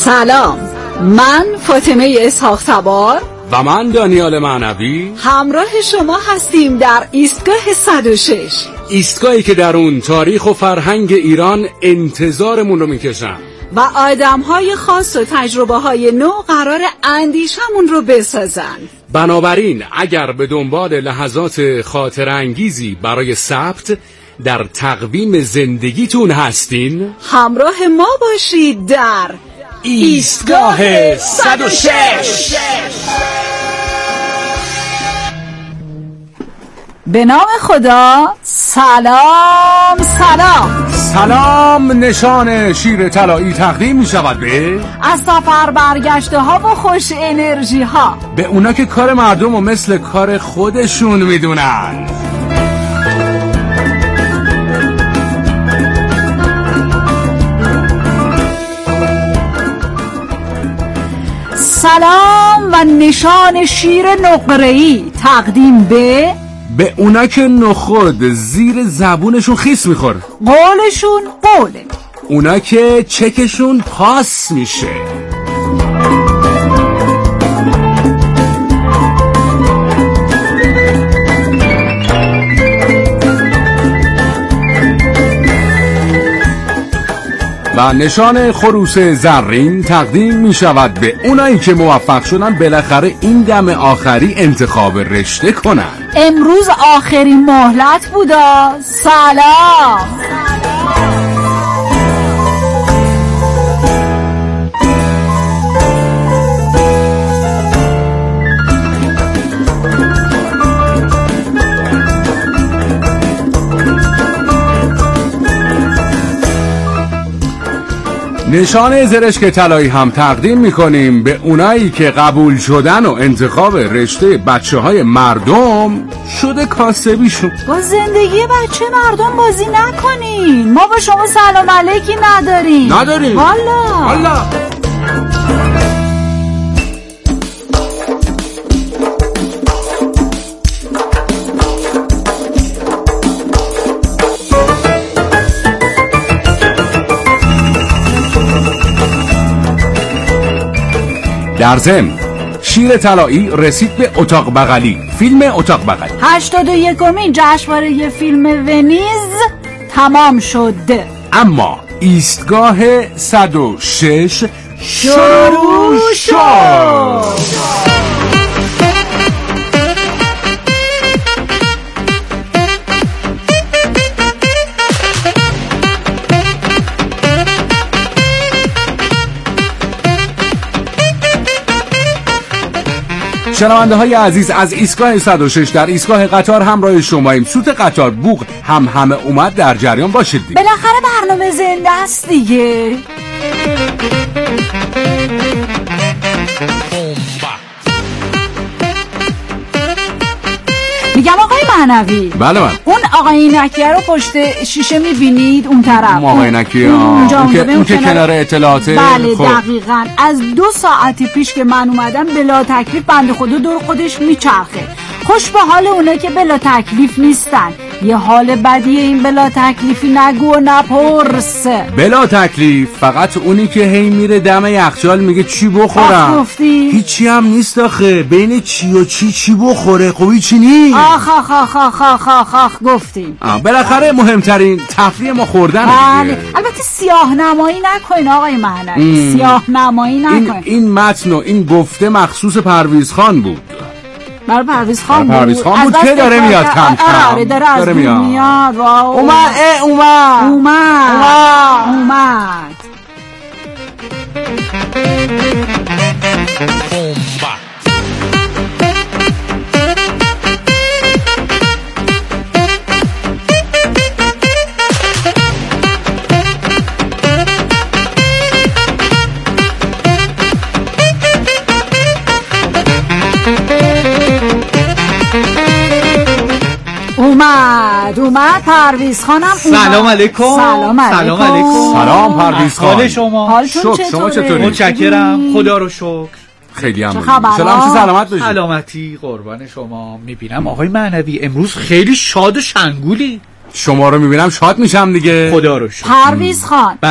سلام، من فاطمه اسحاق تبار و من دانیال معنوی همراه شما هستیم در ایستگاه 106، ایستگاهی که در اون تاریخ و فرهنگ ایران انتظارمون رو میکشن و آدم‌های خاص و تجربه‌های نو قرار اندیشمون رو بسازن. بنابراین اگر به دنبال لحظات خاطر انگیزی برای ثبت در تقویم زندگیتون هستین، همراه ما باشید در ایستگاه 106. به نام خدا. سلام سلام سلام. نشان شیر طلایی تقدیم می شود به از سفر برگشته ها و خوش انرژی ها، به اونا که کار مردم و مثل کار خودشون میدونن. سلام و نشان شیر نقره‌ای تقدیم به اونا که نخود زیر زبونشون خیس میخوره، قولشون قوله، اونا که چکشون پاس میشه. و نشان خروس زرین تقدیم می شود به اونایی که موفق شدن بالاخره این دم آخری انتخاب رشته کنن. امروز آخرین مهلت بودا. سلام. نشان زرشک طلایی هم تقدیم میکنیم به اونایی که قبول شدن و انتخاب رشته بچه های مردم شده کاسبیشون. با زندگی بچه مردم بازی نکنین. ما با شما سلام علیکی نداریم. والا در ضمن شیر طلایی رسید به اتاق بغلی، فیلم اتاق بغلی. 81مین جشنواره فیلم ونیز تمام شد، اما ایستگاه 106 شروع شد. شنونده های عزیز، از ایستگاه 106 در ایستگاه قطار همراه شماییم. سوت قطار بوق همه اومد، در جریان باشید دیگه. بالاخره برنامه زنده است دیگه. میگم آقای معنوی. بله من. اون آقای اینکیه رو پشت شیشه میبینید اون طرف؟ اون آقای اینکیه اون که کنار اطلاعاته. بله دقیقاً. از 2 ساعت پیش که من اومدم بلا تکلیف بنده خدا دور خودش میچرخه. خوش به حال اونا که بلا تکلیف نیستن. یه حال بدیه این بلا تکلیفی نگو و نپرس. بلا تکلیف فقط اونی که هی میره دم یخچال میگه چی بخورم. گفتی؟ هیچی هم نیست آخه، بین چی و چی بخوره. خوبی چی نیست؟ آخ گفتیم. بالاخره مهمترین تفریح ما خوردن دیگه. البته سیاه نمایی نکنین آقای مهنوی، سیاه نمایی نکنین. این متن و این گفته مخصوص پرویز خان بود. برای پرویز خان بود که داره میاد کم کم. داره میاد. اومد. اومد پرویز خانم. سلام علیکم. سلام پرویز خان. حال شما؟ حالتون چطوره؟ متشکرم، خدا رو شکر. خیلی هم سلامت باشید. سلامتی قربان شما. میبینم آقای معنوی امروز خیلی شاد و شنگولی. شما رو میبینم شاد میشم دیگه. خدا رو شکر. پرویز خان، بله،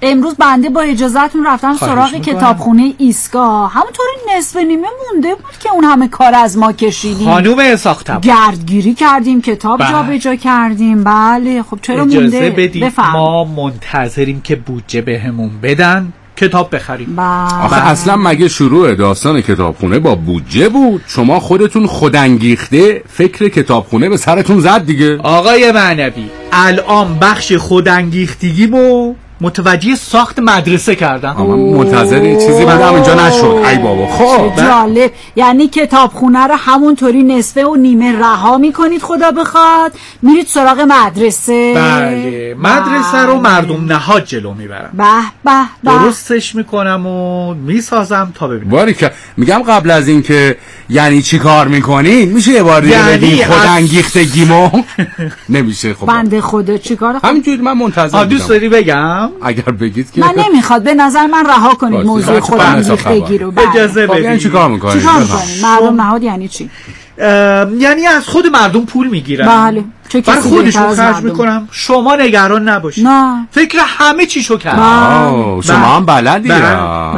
امروز بنده با اجازهتون رفتم سراغ کتابخونه ایستگاه، همونطوری نصف نیمه مونده بود که اون همه کار از ما کشیدیم. خانوم ساختم گردگیری کردیم، کتاب جابجا کردیم. بله خب چرا مونده؟ اجازه بدید ما منتظریم که بودجه بهمون بدن کتاب بخریم. آخه اصلا مگه شروع داستان کتابخونه با بودجه بود؟ شما خودتون خودانگیخته فکر کتابخونه به سرتون زد دیگه. آقای معنوی الان بخش خودانگیختگیمو متوجه ساخت مدرسه کردن. من منتظر چیزی بدم اینجا نشد. ای بابا خب جالب. یعنی کتابخونه رو همونطوری نصفه و نیمه رها میکنید خدا بخواد، میرید سراغ مدرسه. بله مدرسه رو مردم نهاد جلو میبرم. به درستش میکنم و میسازم تا ببینم. باری که میگم قبل از این که یعنی چی کار میکنین میشه یه بار دیگه بگی خودانگیختگیمو؟ نمیشه. خب بنده خدا چیکار؟ همینجوری من منتظر بودم. دوست داری بگم؟ اگر بگید که من نمیخواد، به نظر من رها کنید موضوع خودانگیختگی رو. اجازه بدید. یعنی چیکار میکنید؟ مردم نهاد یعنی چی؟ یعنی از خود مردم پول میگیرن. بله. برای خودشون خرج میکنم. شما نگران نباشید. نه. فکر همه چیشو کردم. شما هم بلدی. بله.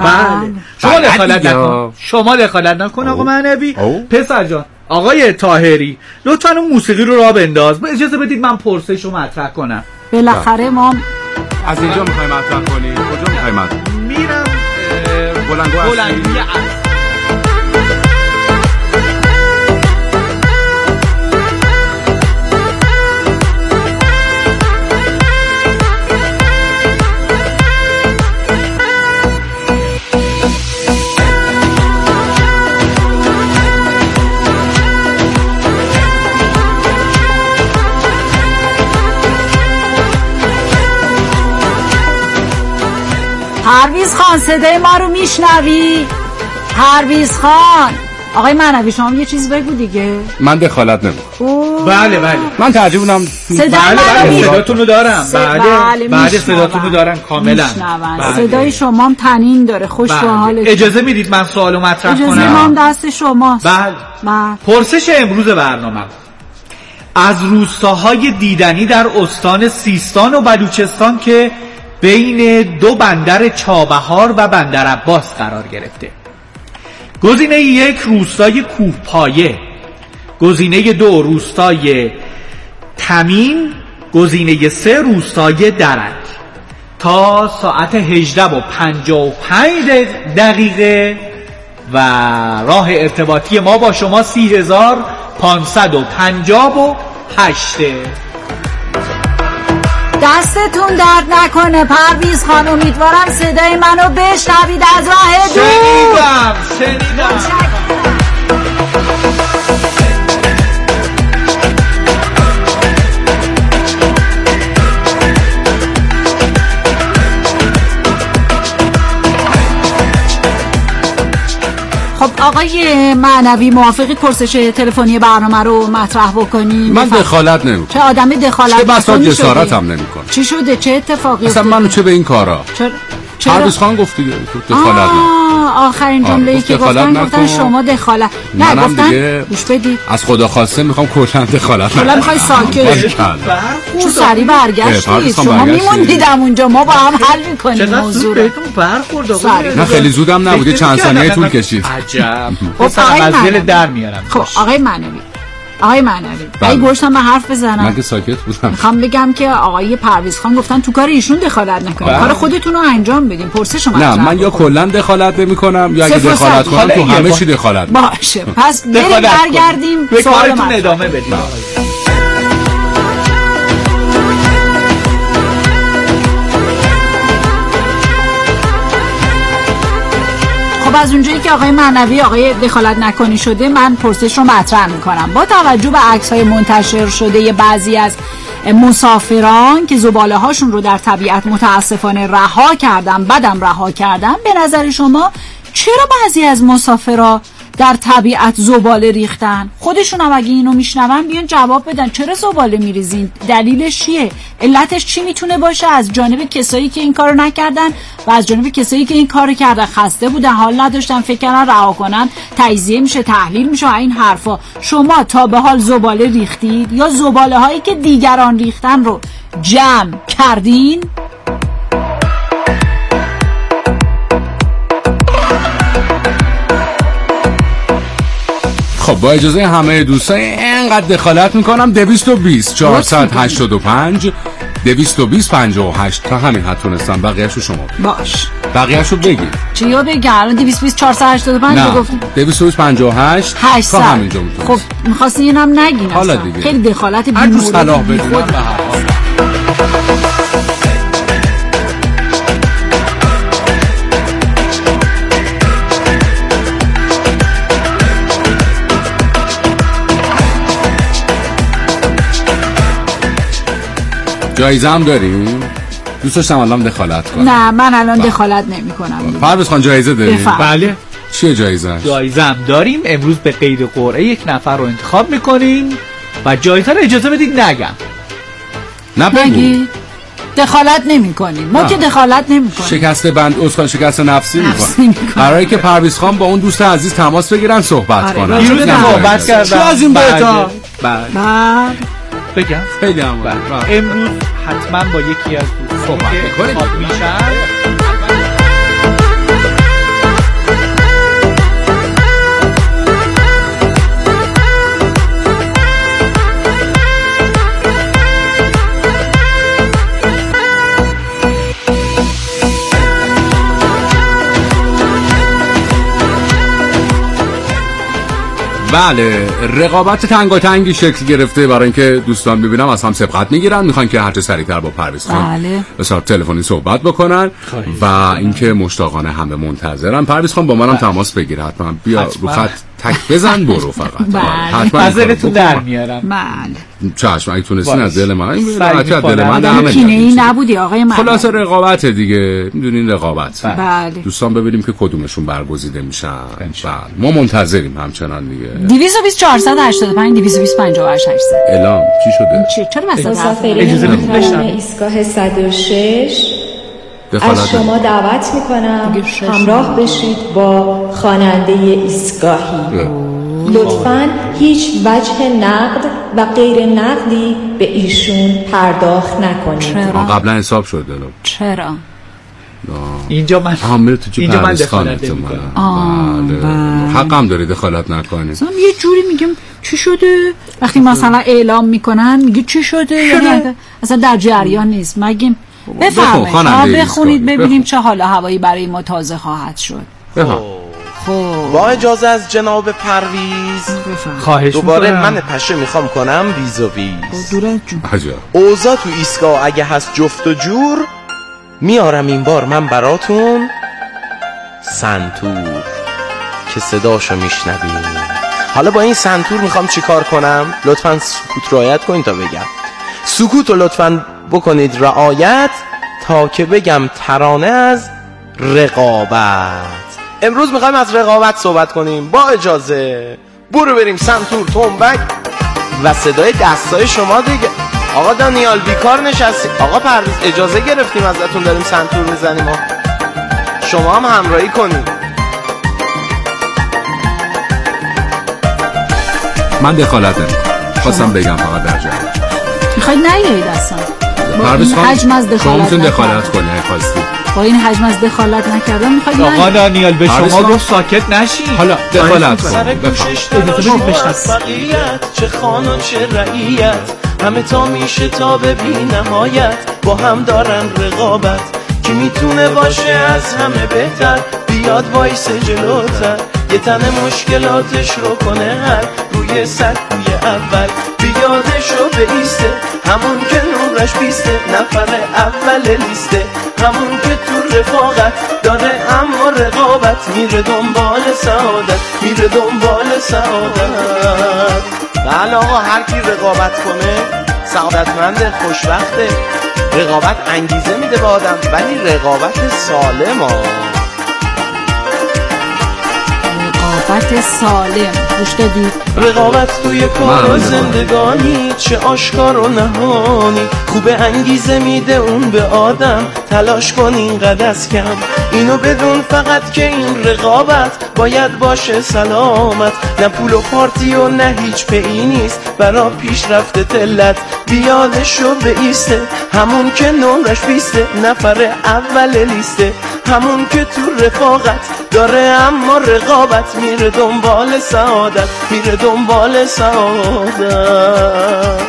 شما دخالت نکن آقا معنوی. پسر جان آقای طاهری لطفاً اون موسیقی رو راه بنداز. اجازه بدید من پرسشو مطرح کنم. بالاخره ما از اینجا میخوای مطرح کنی؟ کجا میخوای مطرح؟ میرم بلندگوی پرویز خان صدای ما رو میشنوی؟ پرویز خان. آقای معنوی شما یه چیز بگو دیگه. من دخالت نمیکنم. بله من ترجیح بودم صداتون رو دارم. بله صداتون رو دارم کاملا. صدای شما هم تنین داره. خوش به حالتون. اجازه میدید من سوالو مطرح کنم؟ اجازه ما هم دست شماست. بله. پرسش امروز برنامه از روستاهای دیدنی در استان سیستان و بلوچستان که بین دو بندر چابهار و بندر عباس قرار گرفته. گزینه 1 روستای کوهپایه، گزینه 2 روستای تمین، گزینه 3 روستای درک. تا ساعت 18:55 و راه ارتباطی ما با شما 30,558. دستتون درد نکنه پرویز خان، امیدوارم صدای منو بشنوید از راه دور. شنیدم. خب آقای معنوی موافقی پرسش تلفونی برنامه رو مطرح بکنیم؟ من دخالت نمیکنم. چه آدمی دخالت چه بسا جسارت هم نمیکنم. چی شده؟ چه اتفاقی اصلا منو چه به این کارا؟ چرا؟ پرویز خان گفت دیگه دخالت نمیکنم. آخرین جمله‌ای که گفتن شما دخالت نگفتن. گوش بدید. از خدا خواسته میخوام کلا دخالت کلا میخوای ساکت چون سری برگشتید. شما میموندیدم اونجا، ما با هم حل میکنیم موضوع رو. نه خیلی زودم نبود، چند ثانیه طول کشید. عجب. از دل در میارم. خب آقای معنوی اگه گوشتم من حرف بزنم. من که ساکت بودم. میخوام بگم که آقای پرویز خان گفتن تو کار ایشون دخالت نکنید، کار خودتون رو انجام بدین. پرسش شما. نه من یا کلا دخالت نمیکنم یا اگه دخالت کنم تو همه چی دخالت باشه. پس برگردیم به کارتون ادامه بدیم. خب از اونجایی که آقای معنوی آقای دخالت نکنی شده، من پرسش رو مطرح میکنم. با توجه به عکس‌های منتشر شده یه بعضی از مسافران که زباله هاشون رو در طبیعت متاسفانه رها کردن، بعدم رها کردن، به نظر شما چرا بعضی از مسافرها در طبیعت زباله ریختن؟ خودشون هم اگه اینو میشنون بیان جواب بدن چرا زباله میریزین؟ دلیلش چیه؟ علتش چی میتونه باشه؟ از جانب کسایی که این کارو نکردن و از جانب کسایی که این کارو کردن، خسته بودن، حال نداشتن، فکر کردن رها کنن تجزیه میشه، تحلیل میشه، این حرفا. شما تا به حال زباله ریختید یا زباله هایی که دیگران ریختن رو جمع کردین؟ با اجازه همه دوستان اینقدر دخالت میکنم. 220 485 220 58 تا همین حد تونستم. بقیه‌شو شما باش. بقیه‌شو بگید. چیا بگم؟ 220 485 گفتیم. 220 58 تا همینجا میتونید. خب می‌خواستی اینم نگین. حالا دیگه خیلی دخالت هر جو صلاح بدونم به هر حال. جایزه هم داریم؟ دوست داشتم الان دخالت کنم. نه من الان دخالت نمی کنم. پرویز خان جایزه داریم؟ بله. چیه جایزه؟ جایزه هم داریم. امروز به قید قرعه یک نفر رو انتخاب میکنیم و جایزه رو اجازه بدید نگم. نه بگو. دخالت نمی کنیم. ما که دخالت نمی کنیم. شکست بند عضوان شکست نفسی میکنیم. قراره که پرویز خان با اون دوست عزیز تماس بگیرن صحبت کنن. دیروز صحبت کردن. چه از این بهتا؟ بله. بگم خیلی هم امروز حتما با یکی از دوستان که انتخاب میشن بله رقابت تنگاتنگی شکل گرفته برای اینکه دوستان ببینم از هم سبقت میگیرن، میخوان که هر چه سریعتر با پرویز خان به صورت تلفنی صحبت بکنن و اینکه مشتاقانه همه منتظرن. پرویز خان با منم تماس بگیر حتما. بیا رو خط تک بزن برو فقط. حتما از دلتون در میارم. بله چشم اگه تونستین از دل من راحت دل من همه کینه‌ای نبودی آقای من. خلاص رقابت دیگه میدونین رقابت. بله دوستان ببینیم که کدومشون برگزیده میشن. بله ما منتظریم همچنان دیگه. 220 485 220 58 800 اعلام چی شده؟ چرا مثلا اجازه بدید بشم ایستگاه 106 از شما دعوت میکنم همراه بشید با خواننده ایستگاهی. لطفاً هیچ وجه نقد و غیر نقدی به ایشون پرداخت نکنید. قبلا حساب شد دلم. چرا؟ اینجا من دخالت نمی‌کنم. بله حقم داری دخالت نکنی. مثلا یه جوری میگم چی شده؟ وقتی مثلا اعلام میکنن میگه چی شده؟ یعنی اصلا در جریان نیست. مگیم بفرمایید بخونید ببینیم چه حال هوایی برای ما تازه خواهد شد. خب با اجازه از جناب پرویز خواهش دوباره من پشه میخوام کنم ویز و ویز. عجب اوضاع تو ایستگاه اگه هست جفت و جور میارم این بار من براتون سنتور که صداشو میشنویم. حالا با این سنتور میخوام چی کار کنم؟ لطفاً سکوت رعایت کنید تا بگم. سکوت رو لطفاً بکنید رعایت تا که بگم ترانه از رقابت. امروز میخوایم از رقابت صحبت کنیم. با اجازه برو بریم سنتور تنبک و صدای دستای شما دیگه. آقا دانیال بیکار نشستی. آقا پرویز اجازه گرفتیم ازتون داریم سنتور میزنیم. شما هم همراهی کنید. من دخالت نمی‌کنم. خواستم بگم فقط در جریان. میخواید نیایید اصلا. پرویز خان حجم از دخالت شما میتونید دخالت کنید اگه خواستید. با این حجم از دخالت نکردن میخواید آقا دانیال به شما گفت ساکت نشین. حالا دخالت کن. سر گوشش موفقیت چه خان و چه رعیت همه تا میشه تا به بی نهایت با هم دارن رقابت. کی میتونه باشه از همه بهتر بیاد وایس جلوتر یه تن مشکلاتش رو کنه حل روی سکوی اول بیادشو بیسته همون که نورش بیسته نفر اول لیسته همون که تو رفاقت داره اما رقابت میره دنبال سعادت میره دنبال سعادت. بله آقا هر کی رقابت کنه سعادتمند خوشبخته. رقابت انگیزه میده به آدم ولی رقابت سالم رقابت سالم گوش دادی؟ رقابت توی کار و زندگانی چه آشکار و نهانی خوب انگیزه میده اون به آدم تلاش کن اینقدر از کم اینو بدون فقط که این رقابت باید باشه سلامت نه پول و پارتی و نه هیچ پیی نیست برا پیشرفت تلت بیادشو بیسته همون که نمرش بیسته نفر اول لیسته همون که تو رفاقت داره اما رقابت، میره دنبال سعادت، میره دنبال سعادت.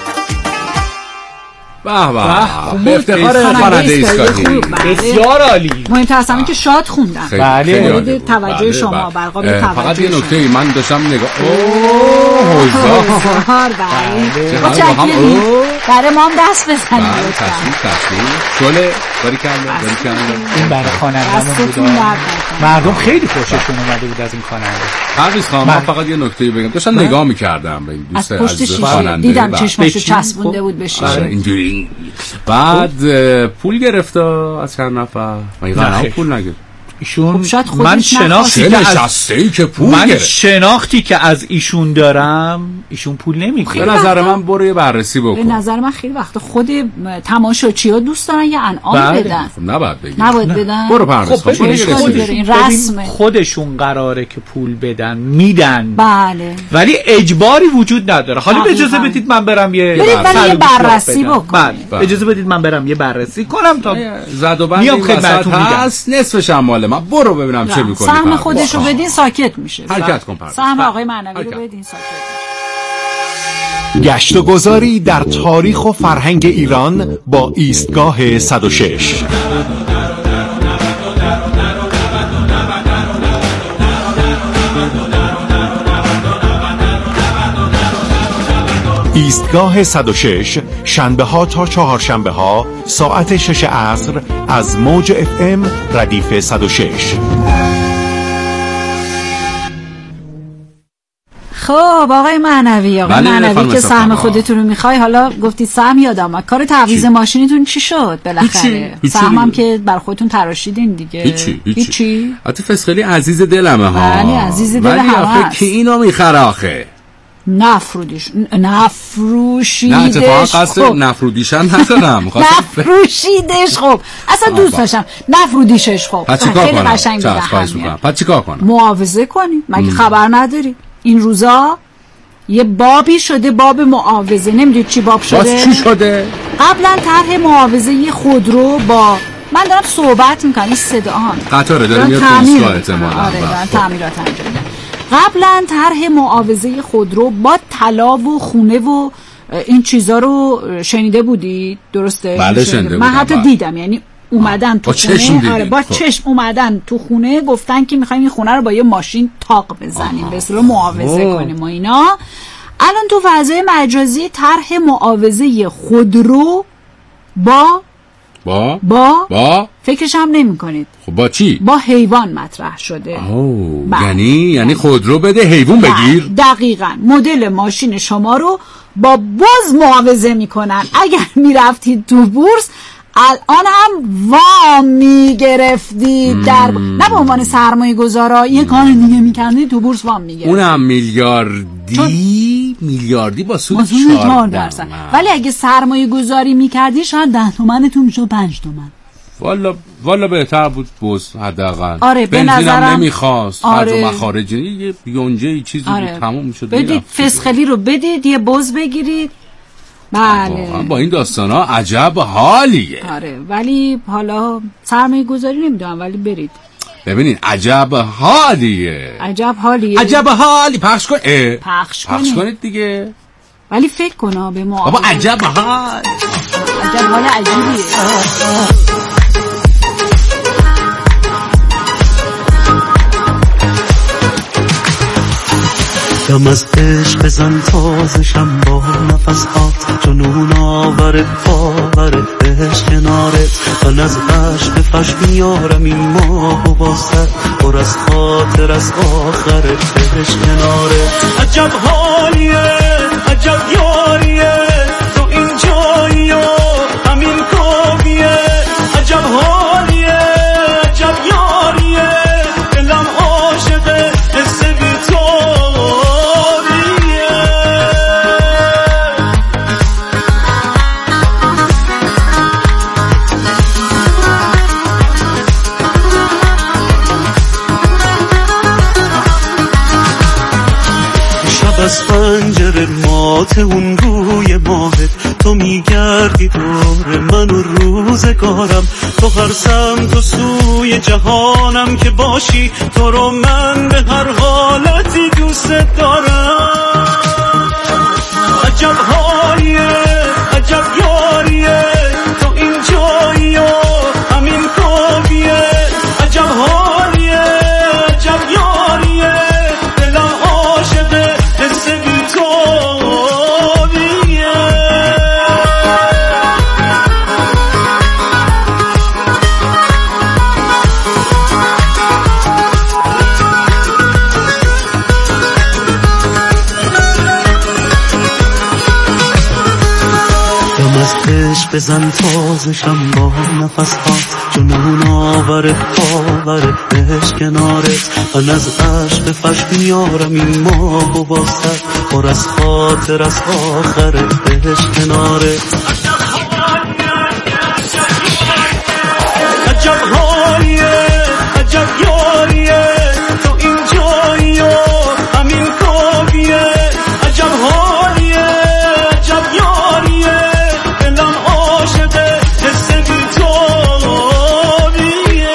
به افتخار خواننده ایستگاهی، بسیار عالی. مهمتر از همه که شاد خوندن. بله توجه شما برقا به توجه. فقط یه نکته من داشتم نگاه برای ما هم دست بزنید. شله باری کنده این برای خواننده‌مون بود. مردم خیلی خوششون اومده بود از این خواننده. پرویز خانم من فقط یه نکته بگم، داشتم نگاه می‌کردم به این دوست عزیز خواننده، دیدم چشماشو چسبونده بود به شیشه اینجوری. بعد پول گرفت از چند نفر. مگه پول نگرفت؟ ایشون من شناختی که از ایشون دارم، ایشون پول نمیگیره. به نظر من برو یه بررسی بکن. به نظر من خیلی وقت خود تماشاچی‌ها دوست دارن یه انعام بدن. خب نباید بدن. برو پرواز کن. این رسمه. خودشون قراره که پول بدن، میدن. بله. ولی اجباری وجود نداره. حالا اجازه بدید من برم یه بررسی بکنم. اجازه بدید من برم یه بررسی کنم تا زد و بند این وسط هست، نصفش هم مال من. برو ببینم چه میکنی. سهم خودشو بدین ساکت میشه. حرکت کن پرواز. سهم آقای معنوی رو بدین ساکت میشه. گشت و گذاری در تاریخ و فرهنگ ایران با ایستگاه 106. ایستگاه 106 شنبه ها تا چهارشنبه ها ساعت 6 عصر از موج FM ردیف 106. خب آقای معنوی که سهم خودتون رو میخوای، حالا گفتید سهم یادم اومد، کار تعویض ماشینتون چی شد بالاخره؟ سهمم که بر خودتون تراشیدین دیگه. هیچی حتی فسخلی عزیز دلمه ها. بله عزیز دل همه هست. که اینو میخره آخه نفروشیدش. نه اتفاقا قصد نفرودیشم ندارم. نفروشیدش. خب اصلا دوست داشتم نفرودیشش. خب خیلی قشنگ بود. پس چیکار کنم؟ معاوضه کنیم. مگه خبر نداری این روزا یه بابی شده، باب معاوضه؟ نمیدونی چی باب شده؟ باز چی شده؟ قبلا طرح معاوضه یه خودرو با من دارم صحبت میکنم، این صدا قطاره داره میاد پلیسگاه احتمالاً. آره تعمیرات انجام میدن. قبلا طرح معاوضه خودرو با طلا و خونه و این چیزا رو شنیده بودید؟ درسته؟ بله شنیده من حتی دیدم، یعنی اومدن تو خونه. آره با چشم اومدن تو خونه، گفتن که میخوایم این خونه رو با یه ماشین تاق بزنیم به اصطلاح معاوضه کنیم و اینا. الان تو فضای مجازی طرح معاوضه خودرو با فکرش هم نمی کنید. خب با چی؟ با حیوان مطرح شده. یعنی خودرو بده حیوان بگیر؟ دقیقاً. مدل ماشین شما رو با بز معاوضه میکنن. اگر میرفتید تو بورس الان هم وام میگرفتید، در نه به عنوان سرمایه گذارا یه کار دیگه میکردید، تو بورس وام میگرفتید. اونم میلیاردی با سود 4%. ولی اگه سرمایه گذاری میکردی شاید 10 تومنتون میشد 5 تومن. والا بهتر بود بوز حداقل. آره به نظرم نمیخواست. خرج و مخارج یه یونجه چیزی بود تموم میشد. بدید فسخلی رو بدید، یه بوز بگیرید. بله با این داستانا عجب حالیه. آره ولی حالا سرمایه گذاری نمیدونم، ولی برید ببینین عجب حالیه. عجب حالی. پخش کنید دیگه. ولی فکر کن به ما. بابا عجب حال عجیبیه. دم از عشق بزن تازشم با نفس هات، جنون آور باور عشق کنارت. من از عشق فش میارم این ماه و واسه پر از خاطر از آخر عشق کنارت. عجب حالیه عجب یاریه تو این جایی و همین کامیه. عجب حالیه عجب یاریه دلم عاشقه حس بی تو. از پنجره مات اون روی ماهت تو میگردی دور من و روزگارم، تو هر سمت و سوی جهانم که باشی، تو رو من به هر حالتی دوست دارم. عجب حالیه عجب یاریه، تو این جایی و همین خوابیه. عجب حالیه عجب یاریه، دلم عاشقه حس بی تابیه. عشق بزن تازشم با نفس ها، جنون آور باور عشق کنارت. من از عشق فش میارم این ماه و باستر، پر از خاطر از آخر عشق کنارت. عجب حالیه عجب یاریه، تو این جایی و همین خوابیه. عجب حالیه عجب یاریه، دلم عاشقه حس بی تابیه.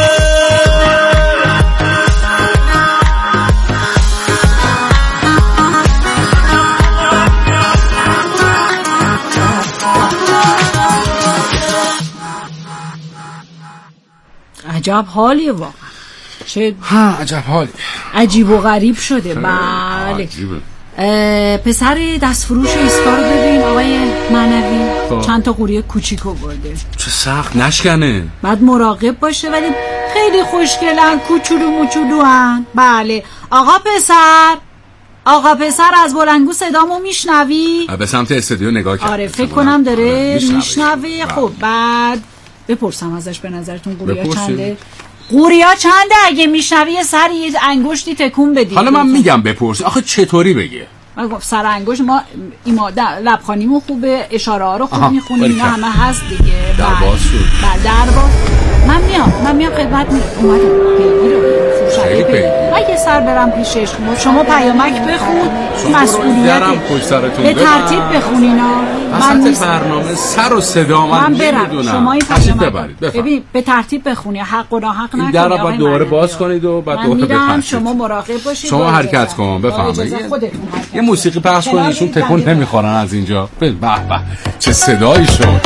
عجب حالیه واقعا. چه عجب حالی، عجیب و غریب شده. بله پسر دستفروش ایسکا رو ببین آقای معنوی، چند تا قوری کوچیک آورده. چه سخت نشکنه. بعد مراقب باشه، ولی خیلی خوشگلن، کوچولو موچولوان. بله آقا پسر از بلندگو صدامو میشنوی؟ به سمت استودیو نگاه کرد. آره فکر کنم داره میشنوه. خب بعد بپرسم ازش، به نظرتون قوریا چنده؟ قوریا چنده؟ اگه میشنوی یه سر یه انگشتی تکون بدی. حالا من میگم بپرس، آخه چطوری بگه؟ سر انگشت ما لبخانیمون خوبه، اشاره ها رو خوب میخونیم، اینا همه هست دیگه. در باز شد. در باز. من میام خدمت اومدم پیگیر رو اگه سر برم پیشش. شما پیامک بخون، مسئولیته به ترتیب بخون اینا. من برنامه سر و صدا من برم، شما این پیامک ببین به ترتیب بخونی، حق و ناحق نکنی. در بعد دوباره باز کنید و بعد دوباره بخونید. شما مراقب باشید، شما حرکت کن. بفهمید یه موسیقی پخش کنید، ایشون تکون نمیخورن از اینجا. به به چه صدایی شد.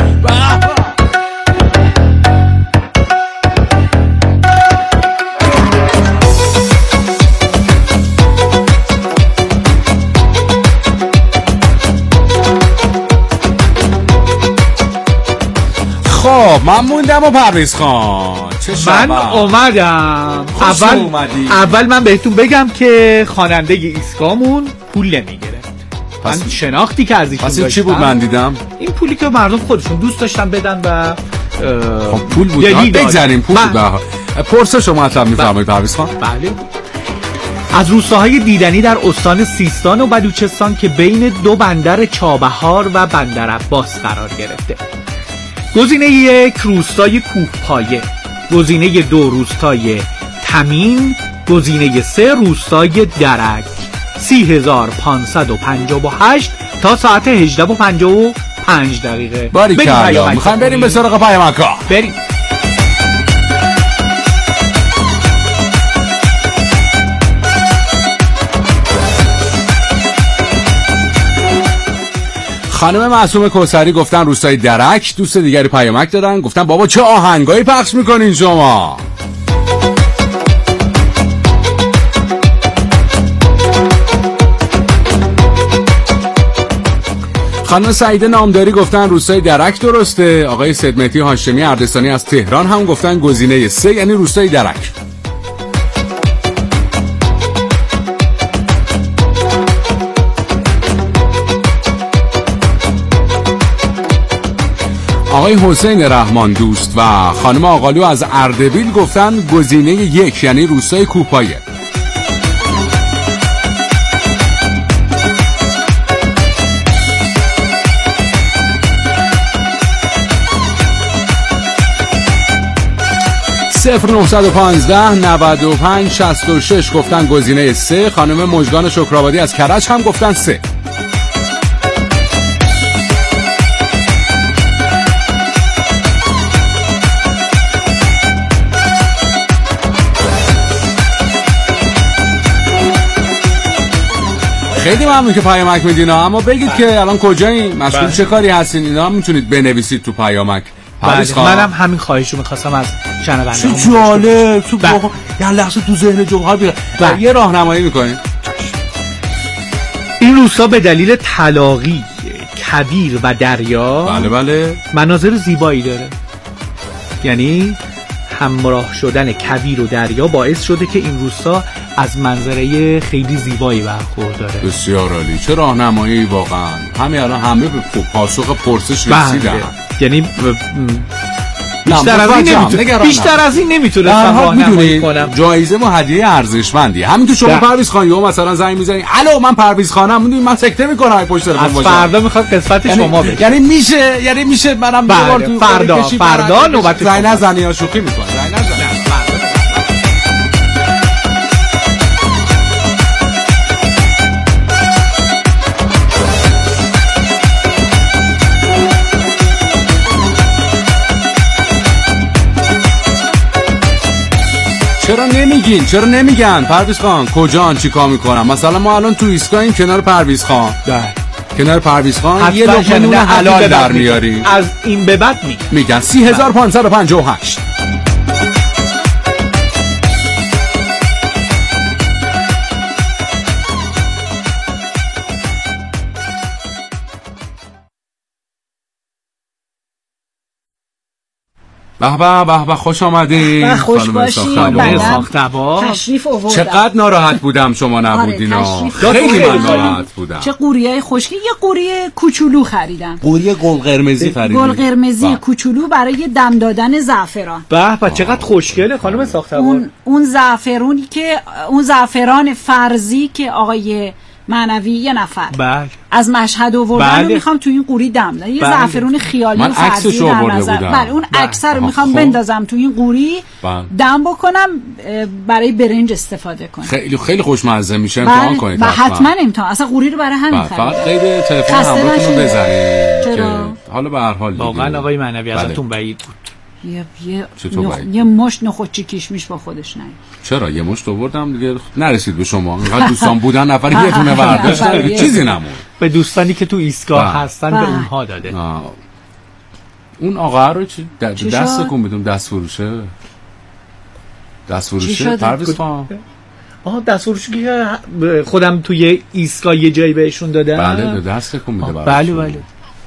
خب من موندم و پرویز خان من اومدم. اول من بهتون بگم که خواننده ایسکامون پول نمیگرفت. من شناختی که از ایشون داشتم. چی بود من دیدم؟ این پولی که مردم خودشون دوست داشتن بدن و خب پول بود. بگذاریم پول بود. پرسش رو مطلب میفرمایید پرویز خان؟ بله. از روستاهای دیدنی در استان سیستان و بلوچستان که بین دو بندر چابهار و بندر عباس قرار گرفته. گزینه 1 روستای کوهپایه، گزینه 2 روستای تمین، گزینه 3 روستای درک. 30558 تا ساعت 18:55 دقیقه. باریکلا. میخوایم بریم به سراغ پیامک‌ها. بریم. خانم معصومه کوثری گفتن روستای درک. دوست دیگری پیامک دادن گفتن بابا چه آهنگایی پخش میکنین شما. خانم سعیده نامداری گفتن روستای درک درسته. آقای سیدمهدی هاشمی اردستانی از تهران هم گفتن گزینه 3 یعنی روستای درک. آقای حسین رحمان دوست و خانم آقالو از اردبیل گفتن گزینه 1 یعنی روستای کوهپایه. صفر 915 95 66 گفتن گزینه 3. خانم مژگان شکرآبادی از کرج هم گفتن 3. خیلی ممنون که پیامک میدین، اما بگید که الان کجایین، مشغول چه کاری هستین؟ اینا هم میتونید بنویسید تو پیامک. منم همین خواهشو می‌خواستم از شنونده. چه جالب، تو یه لحظه تو ذهن جوهر بیاد. یه راهنمایی میکنین. این روستا به دلیل تلاقی کویر و دریا بله مناظر زیبایی داره. یعنی همراه شدن کویر و دریا باعث شده که این روستا از منظره خیلی زیبایی برخورداره. بسیار عالی، چه راهنمایی واقعا. همین الان همه به پاسخ پرسش رسیدن. یعنی بیشتر از این نمیتونستم راهنمایی کنم. جایزه و هدیه ارزشمندی. همین تو شما پرویز خان یا مثلا زنگ میزنی الو من پرویز خانم، میدونی من سکته میکنم پشت تلفن باشم. فردا میخواد قسمت شما بشه. یعنی میشه منم فردا نوبت زنگ نزنی یا شوخی میکنه. زنگ نزنی. چرا نمیگن پرویز خان کجان چیکار میکنم؟ مثلا ما الان تو ایستگاهیم کنار پرویز خان. کنار پرویز خان یه لقمه نون حلال در میاریم. از این به بعد میگن 3558. به خوش آمدید. خوش باشید. تشریف آوردم. چقدر ناراحت بودم شما نبودینا. خیلی من ناراحت بودم. چه قوریای خوشگل. یه قوری کوچولو خریدم. قوری گل قرمزی خریدم. گل قرمزی کوچولو برای دم دادن زعفران. به چقدر خوشگله خانم ساختبار. اون زعفرونی که اون زعفران فرضی که آقای معنوی یه نفر از مشهد آوردن رو میخوام تو این قوری دم بدم. یه زعفرون خیالی و فرضی در نظر. اون عکس رو میخوام بندازم تو این قوری دم بکنم برای برنج استفاده کنم. خیلی خوشمزه میشه. امتحان کنید. و حتما امتحان. اصلا قوری رو برای همین خریدم. فقط قید تلفن همراهتون رو بزنید که حالا به هر حال واقعا آقای معنوی ازتون بعید بود. یه مشت نخودچی کشمیش با خودش نه. چرا یه مشت آوردم دیگه نرسید به شما. اینقدر دوستان بودن نفر یه دونه برداشت چیزی نمون. به دوستانی که تو ایستگاه هستن به اونها داده. اون آقا رو دست کن بدون دست فروشه پرویز خان. دست فروشی که خودم توی ایستگاه یه جایی بهشون دادم. بله دست کن میده. بله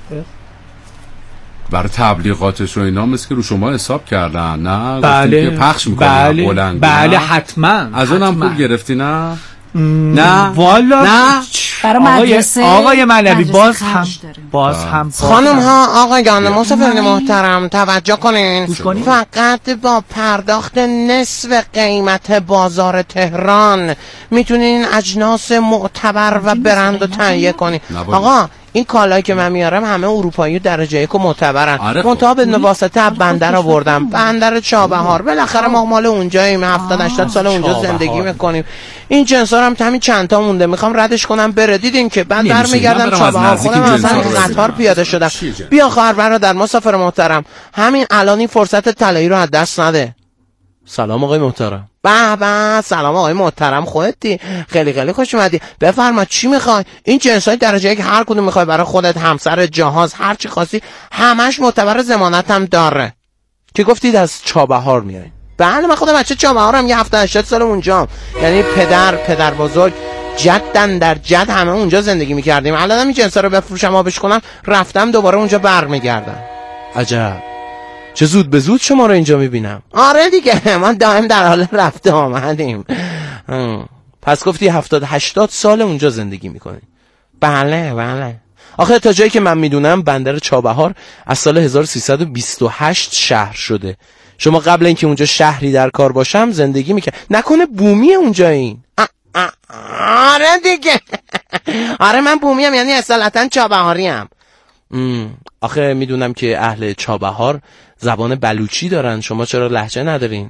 برای تبلیغاتش و اینا مثل که رو شما حساب کردن. نه که پخش میکنن بلند. بله حتما. از اونم پول گرفتی؟ نه والا نه. آقای معنوی باز هم خانم ها آقایان مسافرین محترم توجه کنین. فقط با پرداخت نصف قیمت بازار تهران میتونین اجناس معتبر و برند رو تهیه کنین. آقا این کالایی که من میارم همه اروپایی درجه یک و معتبرن. منتها به واسطه بندر آوردم، بندر چابهار. بالاخره ما مال اونجاییم، 70-80 سال اونجا زندگی میکنیم. این جنسا هم همین چند تا مونده، میخوام ردش کنم بره. دیدین که بعد برمیگردم چابهار. خودم اصلا قطار پیاده شدم. بیا خواهر برادر مسافر محترم، همین الان این فرصت طلایی رو از دست نده. سلام آقای محترم. به سلام آقای محترم، خودتی؟ خیلی خوش اومدی. بفرما چی میخوای؟ این جنسای درجه یک هر کدوم میخوای برای خودت، همسر، جهاز، هر چی خواستی همش معتبر، ضمانت هم داره. که گفتید از چابهار میایین؟ بله من خودم بچه چابهارم، یه 70-80 سال اونجام. یعنی پدر بزرگ جدن در جد همه اونجا زندگی میکردیم. الانم این جنسا رو بفروشم آبش کنم، رفتم دوباره اونجا برمیگردم. عجب چه زود به زود شما رو اینجا میبینم. آره دیگه من دائم در حال رفت آمدیم. پس گفتی 70-80 سال اونجا زندگی میکنی؟ بله. آخه تا جایی که من میدونم بندر چابهار از سال 1328 شهر شده. شما قبل اینکه اونجا شهری در کار باشم زندگی میکنی. نکنه بومی اونجا این؟ آره دیگه. آره من بومیم، یعنی اصالتا چابهاریم. آخه میدونم که اهل چابهار زبان بلوچی دارن، شما چرا لهجه ندارین؟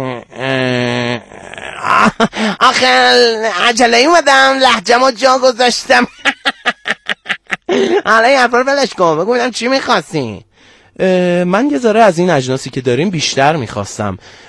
آخه عجله‌ای اومدم لهجه‌مو جا گذاشتم. حالا این حرفا رو بلش کن، بگو ببینم چی می‌خواستی؟ من یه ذره از این اجناسی که داریم بیشتر می‌خواستم.